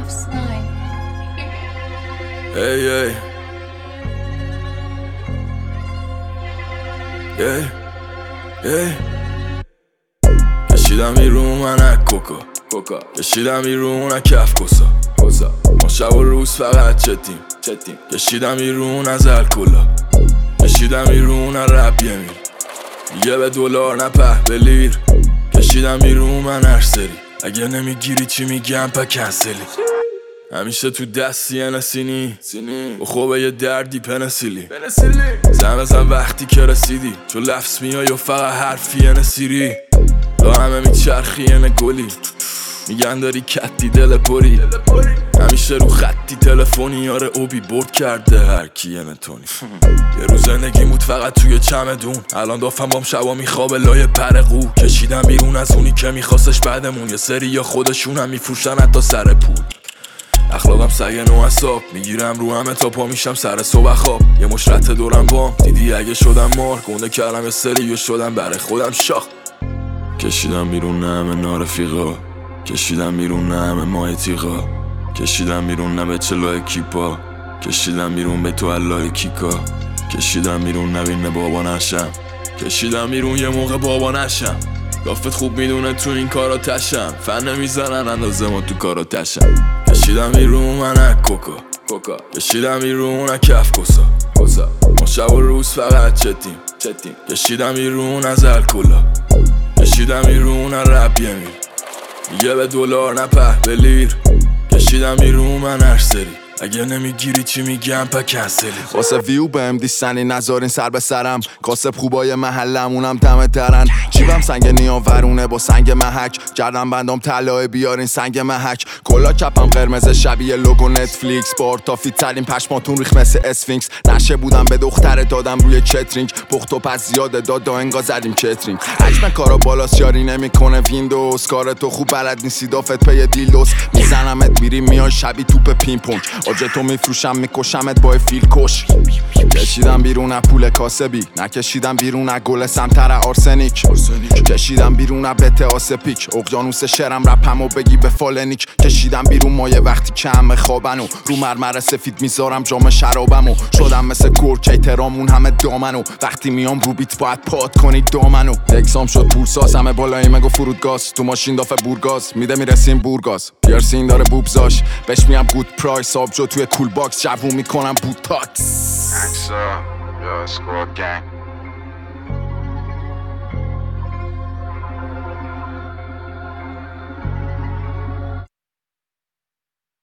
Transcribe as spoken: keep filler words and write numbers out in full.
Puffs nine. Hey, hey. Hey, hey. کشیدم بیرون من کوکا کوکا کشیدم بیرون کف کسا کسا ما شب و روز فقط چتیم چتیم کشیدم بیرون از الکلا کشیدم بیرون رپ یمیر دیگه به دلار نه پهبلیر کشیدم بیرون من هر سری اگه نمیگیری چی میگم پا کنسلی همیشه تو دستی انسینی و خوبه یه دردی پنسیلی زن بزن وقتی که رسیدی چون لفظ میای و فقط حرفی انسیری با همه میچرخی اینه گلی میگن داری کتی دل پری همیشه رو خطی تلفنی یاره اوبی برد کرده هر کی نتونی یه روز زندگی بود فقط توی چمدون الان دافم بام شبا میخوابه لای پرقو کشیدم بیرون از اونی که میخواستش بعدمون یه سری یا خودشون هم میفروشن حتی سر پول اخلاقم سگه نو حساب میگیرم رو همه تا پا میشم سر صبح خواب یه مشرت دورم بام دیدی اگه شدم مار گنده کردم یه سری و شدم برای خودم شاخ کشیدم بیرون نه همه نارفیقا کشیدم بیرون نه همه ماه تیغا کشیدم بیرون نه به چلو کیپا کشیدم بیرون به تو الله کیکا کشیدم بیرون نبینه بابا نشم کشیدم بیرون یه موقع بابا نشم دافت خوب میدونه تو این کارا تشم فن نمیزنن اندازه ما تو کارا تشم کشیدم بیرون من کوکا کوکا کشیدم بیرون کف کسا کسا ما شب و روز فقط چتیم چتیم کشیدم بیرون از الکلا کشیدم بیرون رپ یمیر دیگه به دلار نه پهبلیر کشیدم بیرون من هر سری اگه نمیگیری چی میگم پا کنسلی واسه ویو بهم دیستنی نذارین سر به سرم کاسب خوبای محلمونم دم درن جیبم سنگ نیاورونه با سنگ محک گردم بندام طلای بیارین سنگ محک کلا کپم قرمز شبیه لوگو نتفلیکس بار تا فیت ترین پشماتون ریخ مثل اسفینکس نشه بودم به دختر دادم روی چترینگ پخت و پس زیاده داد داینگا زدیم چترینگ حجم کارا بالاست یاری نمیکنه ویندوز کار تو خوب بلد نیستی دافت پی دیلدوس میزنمت میری میای شبی توپ پینگ پونگ آجه تو میفروشم میکشمت با فیل کش کشیدم بیرون از پول کاسبی نکشیدم بیرون از گل سمتر آرسنیک کشیدم بیرون از بته آسپیک اقیانوس شرم رپم و بگی به فالنیک کشیدم بیرون مایه وقتی که همه خوابنو رو مرمر سفید میذارم جام شرابمو شدم مثل گرکی ترامون همه دامنو وقتی میام رو بیت باید پاد کنید دامنو اکسام شد پولساز همه بالایی مگو فرودگاز تو ماشین دافه بورگاز میده میرسیم بورگاز پیرسین داره بوبزاش بهش میام گود پرایس آبجو توی کول باکس جوون میکنم بوتاکس Axe up, yo, squad gang.